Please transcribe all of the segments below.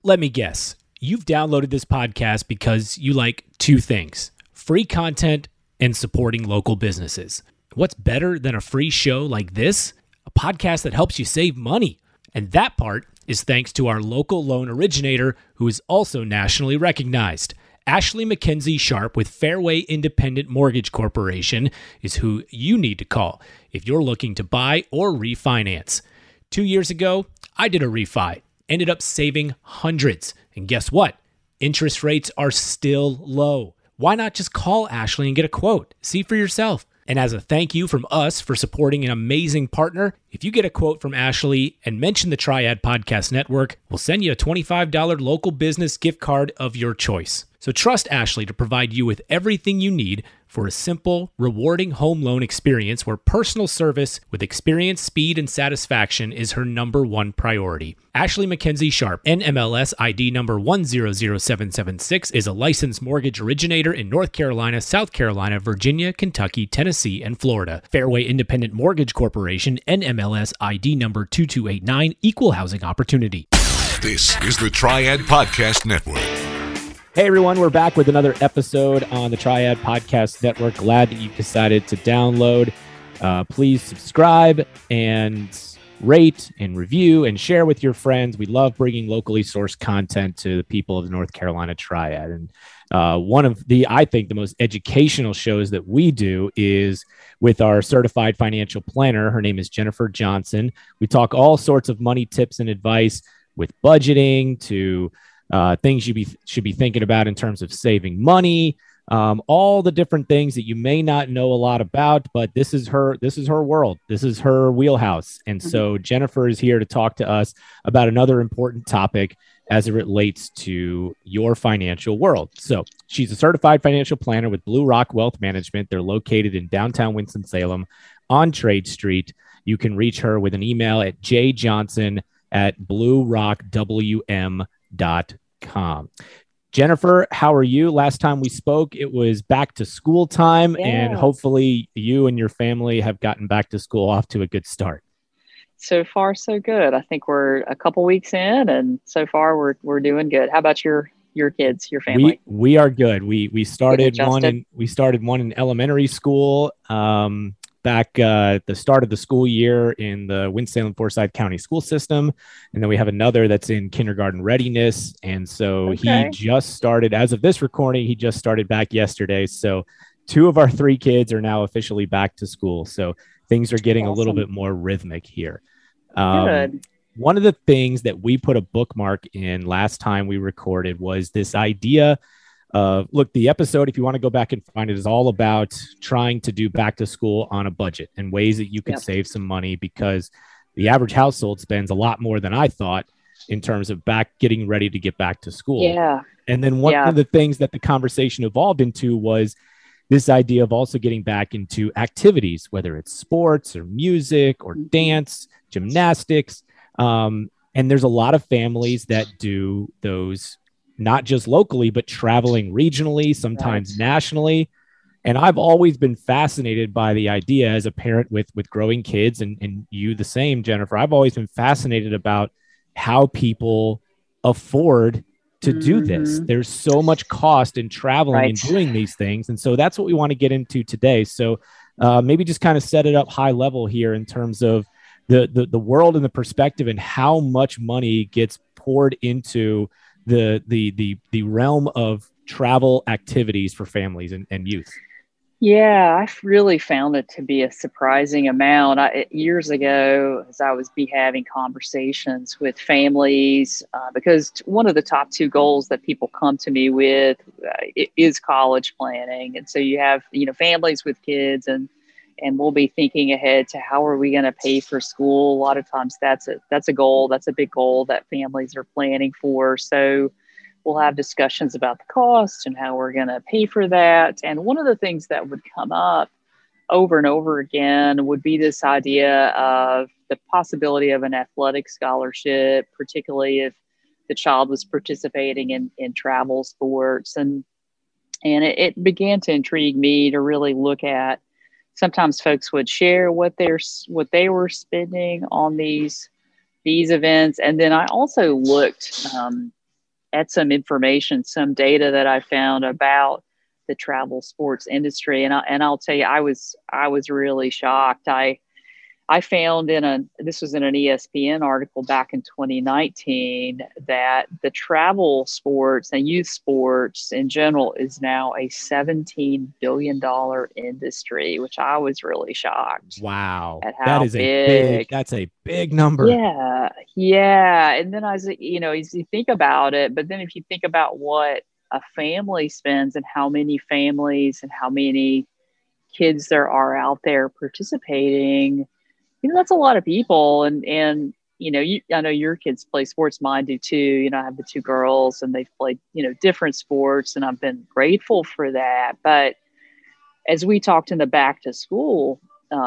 Let me guess. You've downloaded this podcast because you like two things: free content and supporting local businesses. What's better than a free show like this? A podcast that helps you save money. And that part is thanks to our local loan originator, who is also nationally recognized. Ashley Mackenzie Sharp with Fairway Independent Mortgage Corporation is who you need to call if you're looking to buy or refinance. 2 years ago, I did a refi. Ended up saving hundreds. And guess what? Interest rates are still low. Why not just call Ashley and get a quote? See for yourself. And as a thank you from us for supporting an amazing partner, if you get a quote from Ashley and mention the Triad Podcast Network, we'll send you a $25 local business gift card of your choice. So trust Ashley to provide you with everything you need for a simple, rewarding home loan experience where personal service with experience, speed, and satisfaction is her number one priority. Ashley Mackenzie Sharp, NMLS ID number 100776, is a licensed mortgage originator in North Carolina, South Carolina, Virginia, Kentucky, Tennessee, and Florida. Fairway Independent Mortgage Corporation, NMLS ID number 2289, Equal Housing Opportunity. This is the Triad Podcast Network. Hey everyone, we're back with another episode on the Triad Podcast Network. Glad that you've decided to download. Please subscribe and rate and review and share with your friends. We love bringing locally sourced content to the people of the North Carolina Triad. And one of I think, the most educational shows that we do is with our certified financial planner. Her name is Jennifer Johnson. We talk all sorts of money tips and advice with budgeting to things you should be thinking about in terms of saving money, all the different things that you may not know a lot about, but this is her world. This is her wheelhouse. And so Jennifer is here to talk to us about another important topic as it relates to your financial world. So she's a certified financial planner with Blue Rock Wealth Management. They're located in downtown Winston-Salem on Trade Street. You can reach her with an email at jjohnson@bluerockwm.com. Jennifer, how are you? Last time we spoke, it was back to school time, and hopefully you and your family have gotten back to school off to a good start. So far, so good. I think we're a couple weeks in, and so far we're doing good. How about your kids, your family? We are good. We started one in elementary school back at the start of the school year in the Winston-Salem Forsyth County school system. And then we have another that's in kindergarten readiness. And so he just started, as of this recording, he just started back yesterday. So 2 of our 3 kids are now officially back to school. So things are getting a little bit more rhythmic here. Good. One of the things that we put a bookmark in last time we recorded was this idea of, look, the episode, if you want to go back and find it, is all about trying to do back to school on a budget and ways that you can save some money, because the average household spends a lot more than I thought in terms of getting ready to get back to school. Yeah. And then one of the things that the conversation evolved into was this idea of also getting back into activities, whether it's sports or music or dance, gymnastics. And there's a lot of families that do those, not just locally, but traveling regionally, sometimes nationally. And I've always been fascinated by the idea, as a parent with growing kids, and you the same, Jennifer. I've always been fascinated about how people afford to do this. There's so much cost in traveling and doing these things. And so that's what we want to get into today. So maybe just kind of set it up high level here in terms of the world and the perspective and how much money gets poured into the realm of travel activities for families and youth. Yeah, I've really found it to be a surprising amount. Years ago, as I was having conversations with families, because one of the top 2 goals that people come to me with is college planning. And so you have, families with kids, and we'll be thinking ahead to how are we going to pay for school. A lot of times that's a goal. That's a big goal that families are planning for. So we'll have discussions about the cost and how we're going to pay for that. And one of the things that would come up over and over again would be this idea of the possibility of an athletic scholarship, particularly if the child was participating in travel sports. And it began to intrigue me to really look at, sometimes folks would share what they were spending on these events. And then I also looked at some information, some data that I found about the travel sports industry, and I'll tell you, I was really shocked. I found this was in an ESPN article back in 2019 that the travel sports and youth sports in general is now a $17 billion industry, which I was really shocked. Wow. At how that's a big number. Yeah. Yeah. And then as you think about it, but then if you think about what a family spends and how many families and how many kids there are out there participating, that's a lot of people. And I know your kids play sports. Mine do too. I have the two girls and they've played, different sports, and I've been grateful for that. But as we talked in the back to school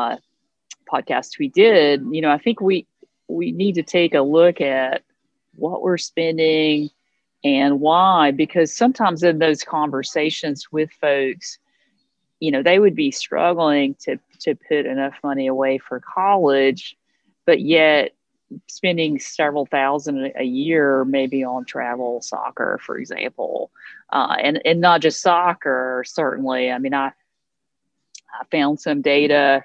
podcast we did, I think we need to take a look at what we're spending and why, because sometimes in those conversations with folks, they would be struggling to put enough money away for college, but yet spending several thousand a year maybe on travel, soccer, for example, and not just soccer. Certainly, I mean, I found some data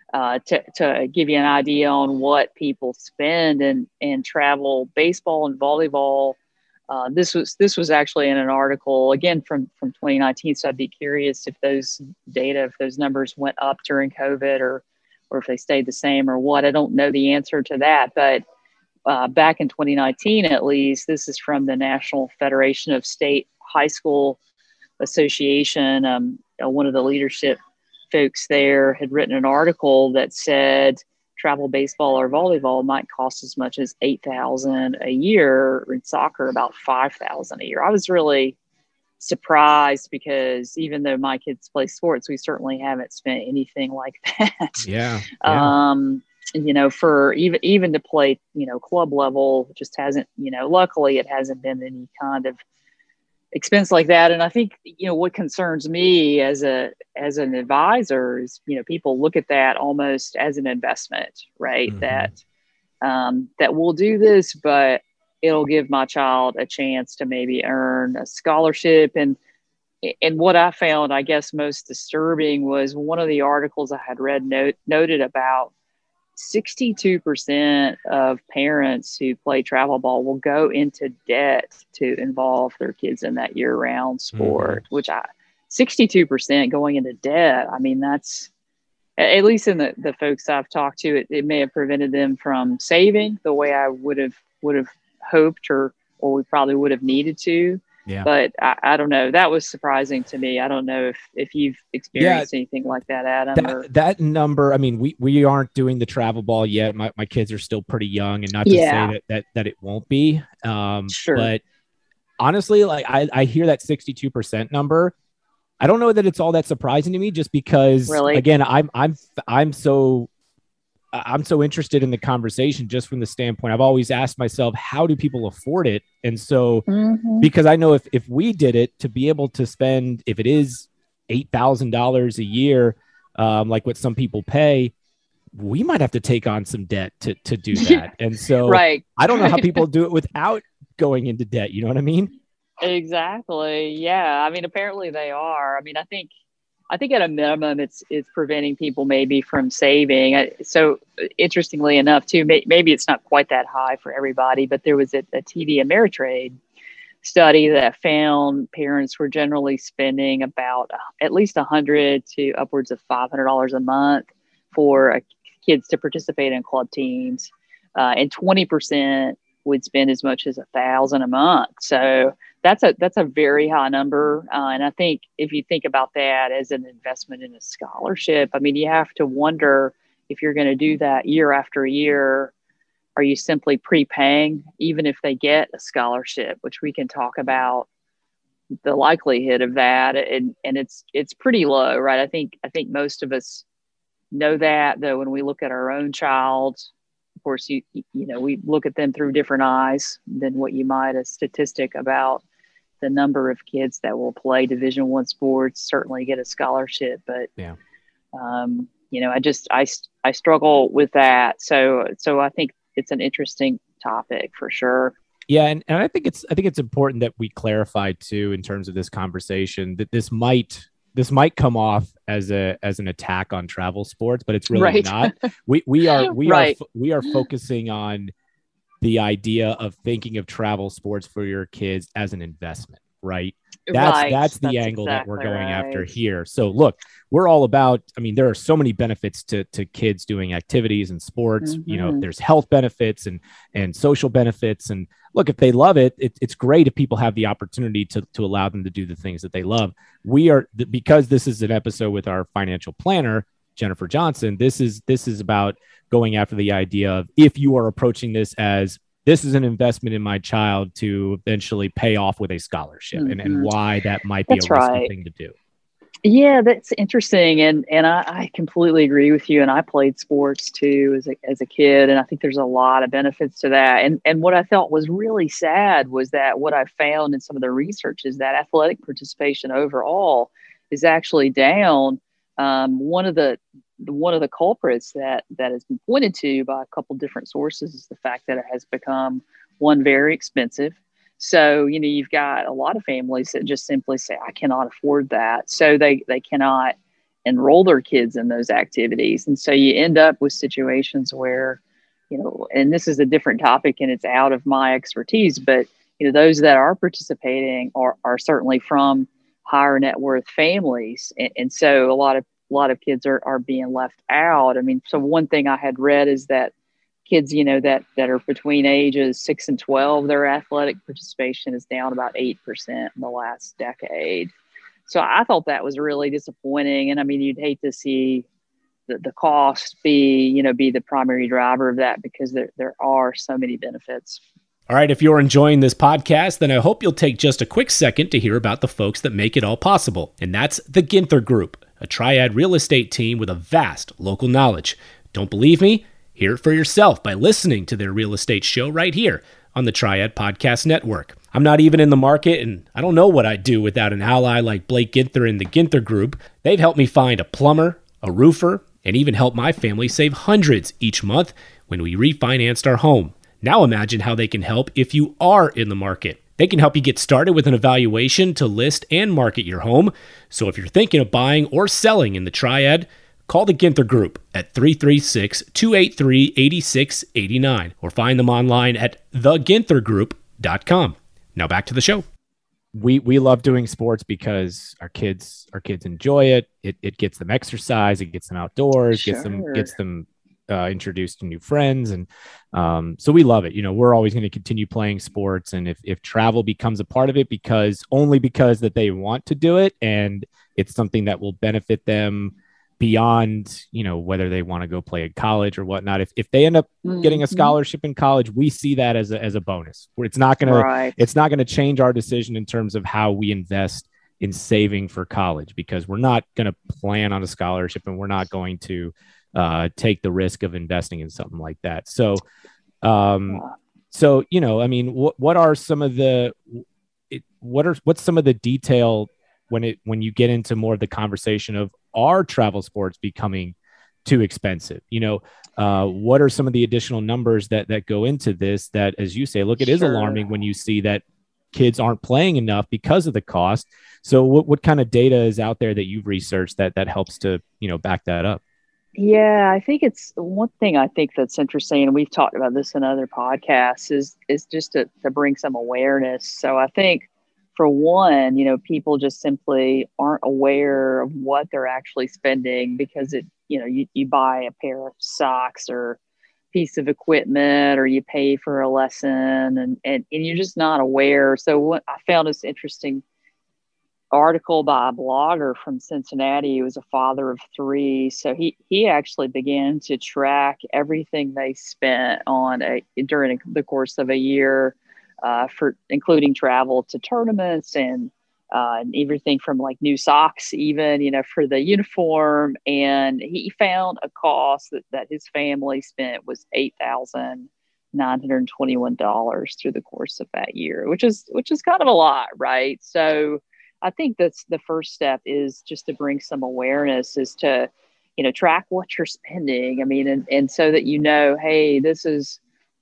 to give you an idea on what people spend in travel, baseball and volleyball. This was actually in an article again from 2019. So I'd be curious if those numbers went up during COVID or if they stayed the same or what. I don't know the answer to that, but back in 2019, at least, this is from the National Federation of State High School Association. One of the leadership folks there had written an article that said travel baseball or volleyball might cost as much as $8,000 a year. In soccer, about $5,000 a year. I was really surprised because even though my kids play sports, we certainly haven't spent anything like that. Yeah. For even to play, club level, just hasn't, luckily it hasn't been any kind of expense like that. And I think, what concerns me as an advisor is, people look at that almost as an investment, right? Mm-hmm. That we'll do this, but it'll give my child a chance to maybe earn a scholarship. And what I found, I guess, most disturbing was one of the articles I had read noted about 62% of parents who play travel ball will go into debt to involve their kids in that year-round sport, which 62% going into debt. I mean, that's, at least in the folks I've talked to, it may have prevented them from saving the way I would have hoped or we probably would have needed to. Yeah. But I don't know. That was surprising to me. I don't know if you've experienced anything like that, Adam. That number, I mean, we aren't doing the travel ball yet. My kids are still pretty young, and not to say that it won't be. Sure. But honestly, like I hear that 62% number. I don't know that it's all that surprising to me, just because again, I'm so interested in the conversation just from the standpoint. I've always asked myself, how do people afford it? And so, because I know if we did it, to be able to spend, if it is $8,000 a year, like what some people pay, we might have to take on some debt to do that. And so I don't know how people do it without going into debt. You know what I mean? Exactly. Yeah. I mean, apparently they are. I mean, I think at a minimum, it's preventing people maybe from saving. So interestingly enough, too, maybe it's not quite that high for everybody, but there was a TD Ameritrade study that found parents were generally spending about at least $100 to upwards of $500 a month for kids to participate in club teams, and 20% would spend as much as $1,000 a month. So that's a very high number. And I think if you think about that as an investment in a scholarship, I mean, you have to wonder if you're going to do that year after year, are you simply prepaying, even if they get a scholarship, which we can talk about the likelihood of that. And it's pretty low, right? I think most of us know that, though, when we look at our own child. Of course, we look at them through different eyes than what you might a statistic about the number of kids that will play Division I sports, certainly get a scholarship. But, I struggle with that. So I think it's an interesting topic for sure. Yeah, and I think it's important that we clarify too in terms of this conversation that this might come off as an attack on travel sports, but it's really Right. not. We are Right. we are focusing on the idea of thinking of travel sports for your kids as an investment, right? Right. That's the That's angle that we're exactly going after right. here. So look, we're all about, I mean, there are so many benefits to kids doing activities and sports. Hmm. There's health benefits and social benefits. And look, if they love it, it's great if people have the opportunity to allow them to do the things that they love. Because this is an episode with our financial planner, Jennifer Johnson, this is about going after the idea of, if you are approaching this as, this is an investment in my child to eventually pay off with a scholarship, and Hmm. why that might be a That's risky right. thing to do. Yeah, that's interesting, and I completely agree with you. And I played sports too as a kid, and I think there's a lot of benefits to that. And what I felt was really sad was that what I found in some of the research is that athletic participation overall is actually down. One of the culprits that has been pointed to by a couple different sources is the fact that it has become, one, very expensive. So, you've got a lot of families that just simply say, I cannot afford that. So they cannot enroll their kids in those activities. And so you end up with situations where, and this is a different topic and it's out of my expertise, but, those that are participating are certainly from higher net worth families. And so a lot of kids are being left out. I mean, so one thing I had read is that kids, that are between ages 6 and 12, their athletic participation is down about 8% in the last decade. So I thought that was really disappointing. And I mean, you'd hate to see the cost be the primary driver of that, because there are so many benefits. All right, if you're enjoying this podcast, then I hope you'll take just a quick second to hear about the folks that make it all possible. And that's the Ginther Group, a triad real estate team with a vast local knowledge. Don't believe me? Hear it for yourself by listening to their real estate show right here on the Triad Podcast Network. I'm not even in the market, and I don't know what I'd do without an ally like Blake Ginther and the Ginther Group. They've helped me find a plumber, a roofer, and even helped my family save hundreds each month when we refinanced our home. Now imagine how they can help if you are in the market. They can help you get started with an evaluation to list and market your home. So if you're thinking of buying or selling in the Triad, call the Ginther Group at 336-283-8689 or find them online at theginthergroup.com. Now back to the show. We love doing sports because our kids enjoy it. It gets them exercise, it gets them outdoors, Sure. gets them introduced to new friends, and so we love it. We're always going to continue playing sports, and if travel becomes a part of it, because that they want to do it, and it's something that will benefit them beyond whether they want to go play at college or whatnot. If they end up getting a scholarship in college, we see that as a bonus, where it's not gonna change our decision in terms of how we invest in saving for college, because we're not going to plan on a scholarship, and we're not going to take the risk of investing in something like that. So, I mean, what are some of the, what's some of the detail when you get into more of the conversation of, are travel sports becoming too expensive? What are some of the additional numbers that go into this, that, as you say, look, it is alarming when you see that kids aren't playing enough because of the cost. So what kind of data is out there that you've researched that helps to, back that up? Yeah, I think it's one thing I think that's interesting, and we've talked about this in other podcasts, is just to bring some awareness. So I think, for one, people just simply aren't aware of what they're actually spending, because you buy a pair of socks or piece of equipment, or you pay for a lesson, and you're just not aware. So what I found is interesting article by a blogger from Cincinnati. He was a father of three. So he actually began to track everything they spent during the course of a year, for including travel to tournaments and everything from like new socks, even, for the uniform. And he found a cost that his family spent was $8,921 through the course of that year, which is kind of a lot, right? So I think that's the first step, is just to bring some awareness, is to, track what you're spending. I mean, and so that, hey, this is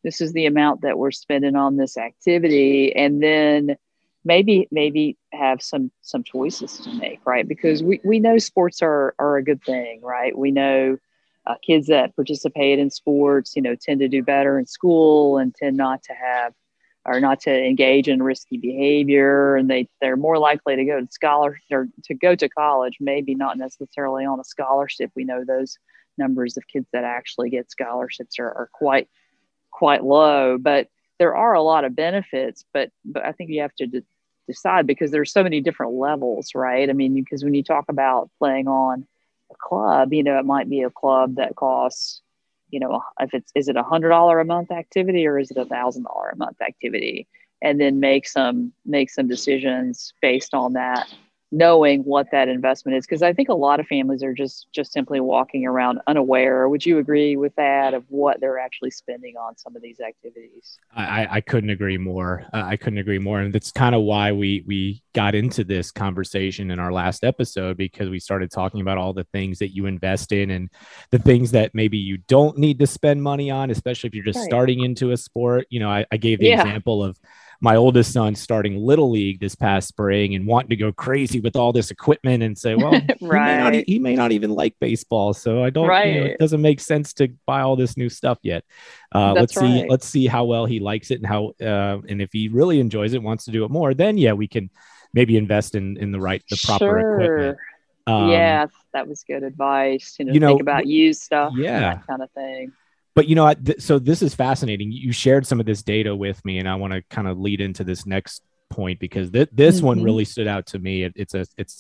this is the amount that we're spending on this activity, and then maybe have some choices to make, right? Because we know sports are a good thing, right? We know kids that participate in sports, tend to do better in school and tend not to have or not to engage in risky behavior, and they're more likely to go to college, maybe not necessarily on a scholarship. We know those numbers of kids that actually get scholarships are quite low, but there are a lot of benefits. But I think you have to decide, because there's so many different levels, right? I mean, because when you talk about playing on a club, it might be a club that costs, is it $100 a month activity, or is it $1,000 a month activity? And then make some decisions based on that, knowing what that investment is. Because I think a lot of families are just simply walking around unaware. Would you agree with that, of what they're actually spending on some of these activities? I couldn't agree more. I couldn't agree more. And that's kind of why we got into this conversation in our last episode, because we started talking about all the things that you invest in and the things that maybe you don't need to spend money on, especially if you're just starting into a sport. I gave the example of my oldest son starting Little League this past spring and wanting to go crazy with all this equipment, and say, well, he may not even like baseball. So I don't, it doesn't make sense to buy all this new stuff yet. Let's see how well he likes it, and and if he really enjoys it, wants to do it more, then we can maybe invest in the proper equipment. That was good advice. Think about used stuff, that kind of thing. But, so this is fascinating. You shared some of this data with me, and I want to kind of lead into this next point, because this one really stood out to me. It's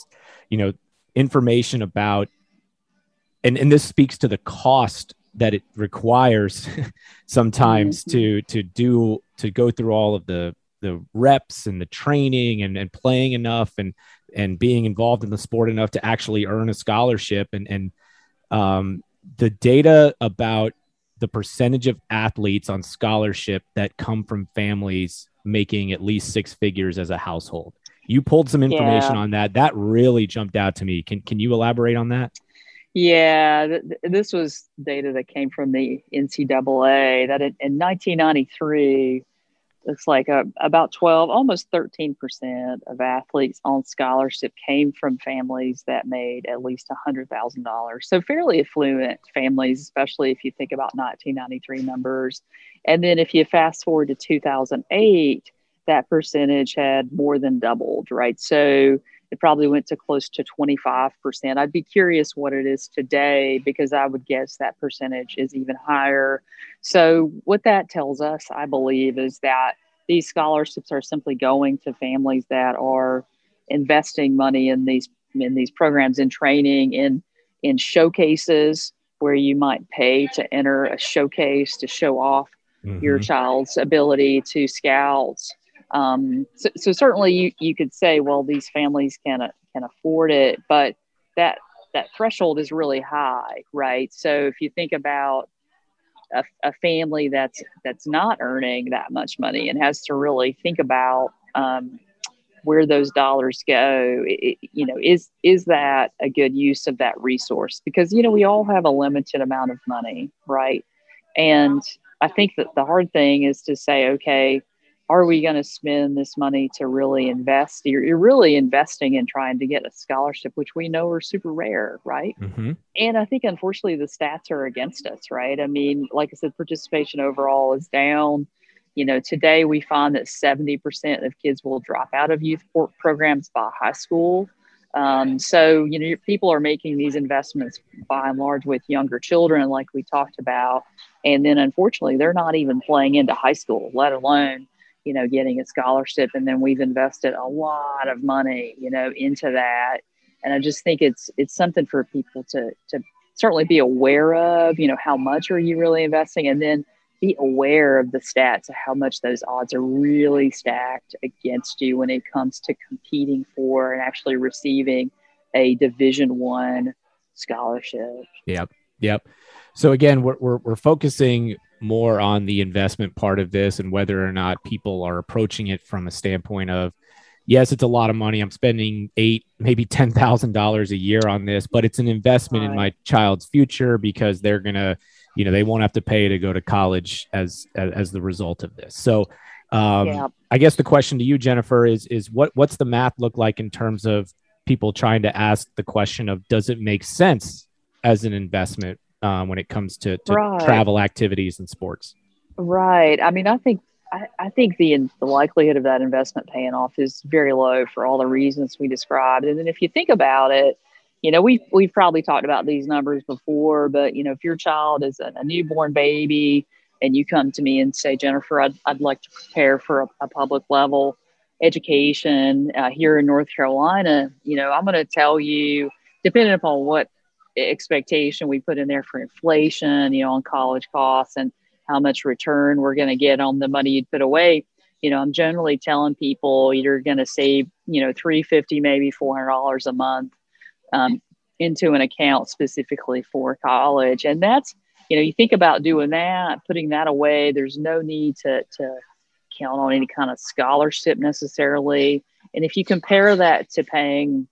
information about, and this speaks to the cost that it requires sometimes to go through all of the reps and the training and playing enough and being involved in the sport enough to actually earn a scholarship. And the data about the percentage of athletes on scholarship that come from families making at least six figures as a household. You pulled some information on that. That really jumped out to me. Can you elaborate on that? Yeah, this was data that came from the NCAA, that in 1993, looks like about 12, almost 13% of athletes on scholarship came from families that made at least $100,000. So fairly affluent families, especially if you think about 1993 numbers. And then if you fast forward to 2008, that percentage had more than doubled, right? So it probably went to close to 25%. I'd be curious what it is today, because I would guess that percentage is even higher. So what that tells us, I believe, is that these scholarships are simply going to families that are investing money in these programs, in training, in showcases where you might pay to enter a showcase to show off your child's ability to scout. So certainly you could say, well, these families can afford it, but that threshold is really high, right? So if you think about a family that's not earning that much money and has to really think about where those dollars go, is that a good use of that resource? Because, we all have a limited amount of money, right? And I think that the hard thing is to say, okay, are we going to spend this money to really invest? You're really investing in trying to get a scholarship, which we know are super rare, right? And I think, unfortunately, the stats are against us, right? I mean, like I said, participation overall is down. Today we find that 70% of kids will drop out of youth programs by high school. So, people are making these investments by and large with younger children, like we talked about. And then, unfortunately, they're not even playing into high school, let alone getting a scholarship. And then we've invested a lot of money, into that. And I just think it's something for people to certainly be aware of, how much are you really investing? And then be aware of the stats of how much those odds are really stacked against you when it comes to competing for and actually receiving a Division I scholarship. Yep. So again, we're focusing more on the investment part of this and whether or not people are approaching it from a standpoint of, yes, it's a lot of money. I'm spending $8,000, maybe $10,000 a year on this, but it's an investment in my child's future, because they're going to, they won't have to pay to go to college as the result of this. So Yeah. I guess the question to you, Jennifer, is what's the math look like in terms of people trying to ask the question of, does it make sense as an investment when it comes to Right. travel activities and sports? Right. I mean, I think the likelihood of that investment paying off is very low for all the reasons we described. And then if you think about it, we've probably talked about these numbers before, but if your child is a newborn baby and you come to me and say, Jennifer, I'd like to prepare for a public level education here in North Carolina, I'm going to tell you, depending upon what expectation we put in there for inflation, on college costs and how much return we're going to get on the money you'd put away. I'm generally telling people you're going to save, $350, maybe $400 a month into an account specifically for college. And that's, you think about doing that, putting that away. There's no need to count on any kind of scholarship necessarily. And if you compare that to paying,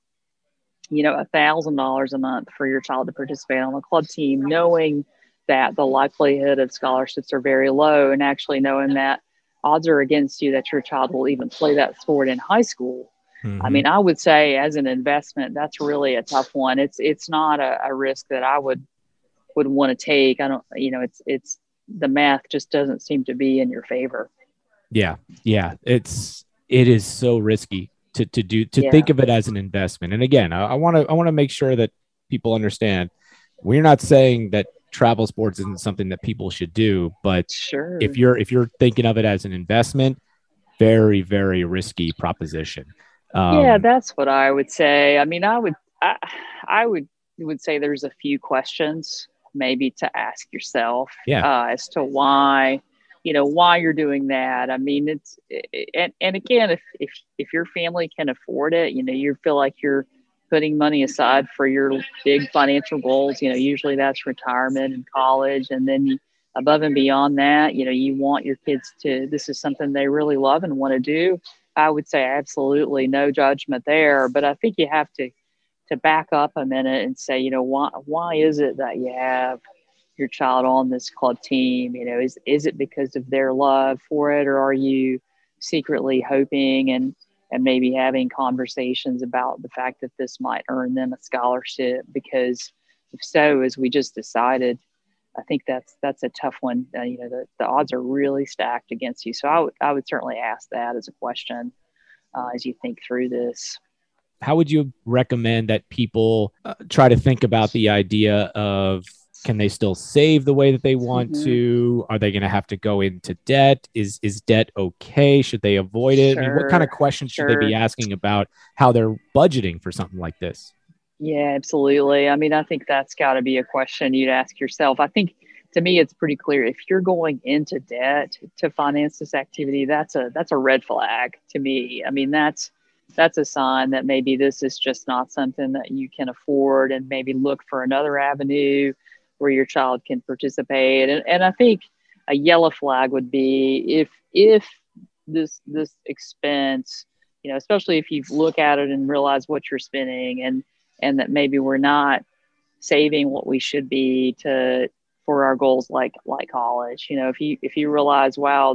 $1,000 a month for your child to participate on a club team, knowing that the likelihood of scholarships are very low, and actually knowing that odds are against you that your child will even play that sport in high school. Mm-hmm. I mean, I would say as an investment, that's really a tough one. It's not a risk that I would want to take. I don't, it's the math just doesn't seem to be in your favor. Yeah. It is so risky to think of it as an investment. And again, I want to make sure that people understand we're not saying that travel sports isn't something that people should do, but sure, if you're thinking of it as an investment, very, very risky proposition. That's what I would say. I mean, I would say there's a few questions maybe to ask yourself as to why you're doing that. I mean, and again, if your family can afford it, you feel like you're putting money aside for your big financial goals, usually that's retirement and college. And then above and beyond that, you want your kids this is something they really love and want to do. I would say absolutely no judgment there, but I think you have to back up a minute and say, why is it that you have your child on this club team? Is it because of their love for it, or are you secretly hoping and maybe having conversations about the fact that this might earn them a scholarship? Because if so, as we just decided, I think that's a tough one. The odds are really stacked against you. So I would certainly ask that as a question as you think through this. How would you recommend that people try to think about the idea of, can they still save the way that they want to? Are they going to have to go into debt? Is debt okay? Should they avoid it? I mean, what kind of questions should they be asking about how they're budgeting for something like this? Yeah, absolutely. I mean, I think that's got to be a question you'd ask yourself. I think, to me, it's pretty clear. If you're going into debt to finance this activity, that's a red flag to me. I mean, that's a sign that maybe this is just not something that you can afford, and maybe look for another avenue where your child can participate. And I think a yellow flag would be if this expense, especially if you look at it and realize what you're spending, and that maybe we're not saving what we should be for our goals like college. If you realize, wow,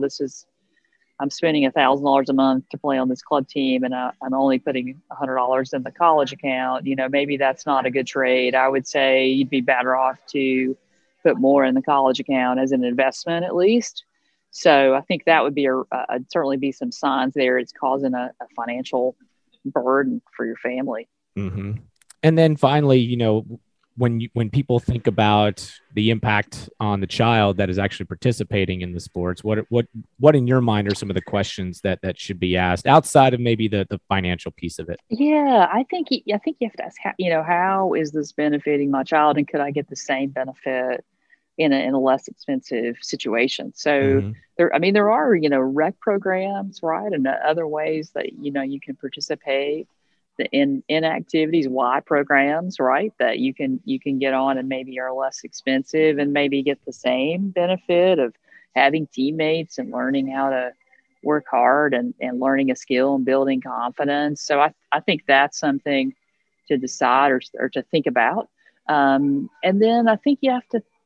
I'm spending $1,000 a month to play on this club team, and I'm only putting $100 in the college account, maybe that's not a good trade. I would say you'd be better off to put more in the college account as an investment, at least. So I think that would be certainly be some signs there. It's causing a financial burden for your family. Mm-hmm. And then finally, when people think about the impact on the child that is actually participating in the sports, what in your mind are some of the questions that should be asked outside of maybe the financial piece of it? Yeah, I think you have to ask, how is this benefiting my child, and could I get the same benefit in a less expensive situation? So there are, rec programs, right? And other ways that, you can participate in activities, Y programs, right? That you can get on and maybe are less expensive, and maybe get the same benefit of having teammates and learning how to work hard and learning a skill and building confidence. So I think that's something to decide or to think about. And then I think you have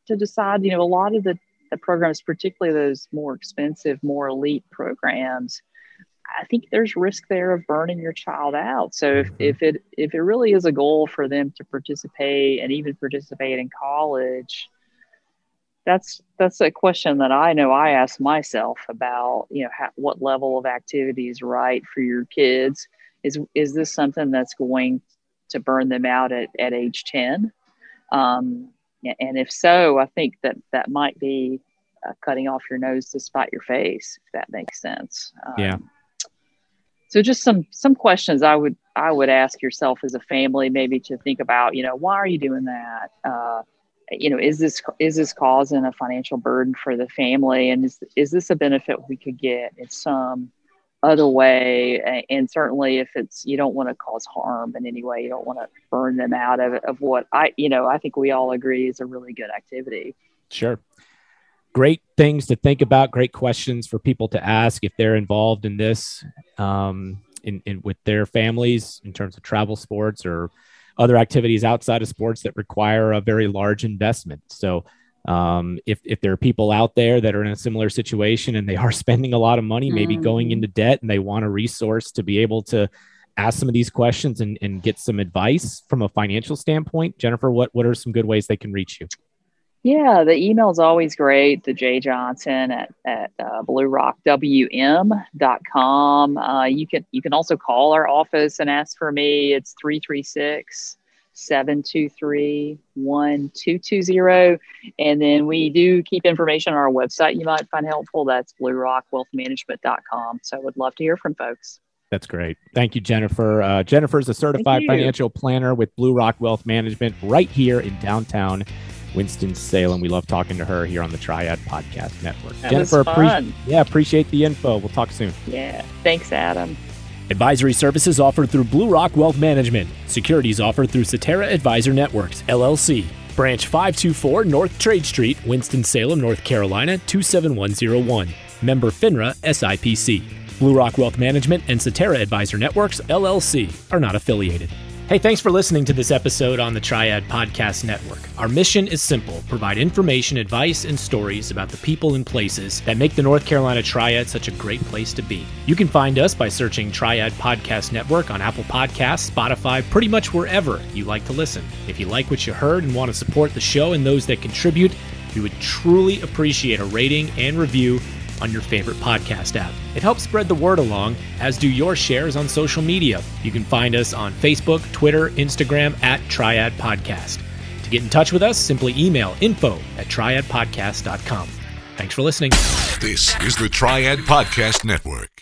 to decide, a lot of the programs, particularly those more expensive, more elite programs, I think there's risk there of burning your child out. So if it really is a goal for them to participate and even participate in college, that's a question that I know I ask myself about, what level of activity is right for your kids. Is this something that's going to burn them out at age 10? And if so, I think that might be cutting off your nose to spite your face, if that makes sense. Yeah. So just some questions I would ask yourself as a family, maybe to think about, why are you doing that? Is this causing a financial burden for the family? And is this a benefit we could get in some other way? And certainly if you don't want to cause harm in any way, you don't want to burn them out of what I think we all agree is a really good activity. Sure. Great things to think about. Great questions for people to ask if they're involved in this, with their families in terms of travel sports or other activities outside of sports that require a very large investment. So if there are people out there that are in a similar situation and they are spending a lot of money, maybe going into debt, and they want a resource to be able to ask some of these questions and get some advice from a financial standpoint, Jennifer, what are some good ways they can reach you? Yeah, the email is always great. The J Johnson at bluerockwm.com. You can also call our office and ask for me. It's 336-723-1220. And then we do keep information on our website you might find helpful. That's bluerockwealthmanagement.com. So I would love to hear from folks. That's great. Thank you, Jennifer. Jennifer is a certified financial planner with Blue Rock Wealth Management right here in downtown Winston-Salem. We love talking to her here on the Triad Podcast Network. That Jennifer, was fun. Appreciate the info. We'll talk soon. Yeah. Thanks, Adam. Advisory services offered through Blue Rock Wealth Management. Securities offered through Cetera Advisor Networks, LLC. Branch 524 North Trade Street, Winston-Salem, North Carolina, 27101. Member FINRA, SIPC. Blue Rock Wealth Management and Cetera Advisor Networks, LLC, are not affiliated. Hey, thanks for listening to this episode on the Triad Podcast Network. Our mission is simple: provide information, advice, and stories about the people and places that make the North Carolina Triad such a great place to be. You can find us by searching Triad Podcast Network on Apple Podcasts, Spotify, pretty much wherever you like to listen. If you like what you heard and want to support the show and those that contribute, we would truly appreciate a rating and review on your favorite podcast app. It helps spread the word along, as do your shares on social media. You can find us on Facebook, Twitter, Instagram at Triad Podcast. To get in touch with us, simply email info@triadpodcast.com. Thanks for listening. This is the Triad Podcast Network.